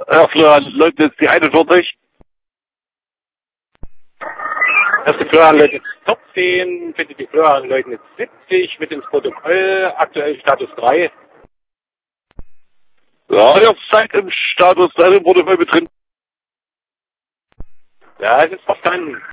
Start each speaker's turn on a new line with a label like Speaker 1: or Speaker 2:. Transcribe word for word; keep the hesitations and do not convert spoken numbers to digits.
Speaker 1: Herr Florian Leutnitz, die einundvierzig.
Speaker 2: Erste Florian Leutnitz Top zehn, bitte die Florian Leutnitz siebzig mit ins Protokoll, aktuell Status drei.
Speaker 1: Ja, ihr seid im Status, da im Protokoll mit drin.
Speaker 2: Ja, es ist verstanden.